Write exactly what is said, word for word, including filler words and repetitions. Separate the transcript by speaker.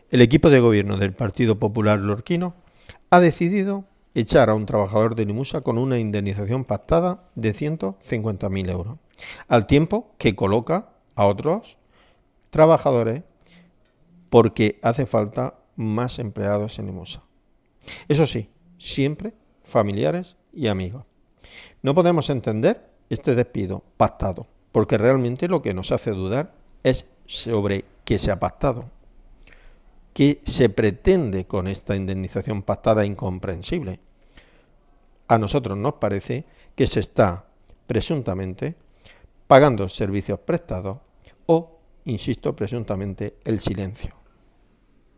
Speaker 1: El equipo de gobierno del Partido Popular Lorquino ha decidido echar a un trabajador de Limusa con una indemnización pactada de ciento cincuenta mil euros, al tiempo que coloca a otros trabajadores porque hace falta más empleados en Limusa. Eso sí, siempre familiares y amigos. No podemos entender este despido pactado, porque realmente lo que nos hace dudar es sobre qué se ha pactado. ¿Qué se pretende con esta indemnización pactada incomprensible? A nosotros nos parece que se está, presuntamente, pagando servicios prestados o, insisto, presuntamente, el silencio.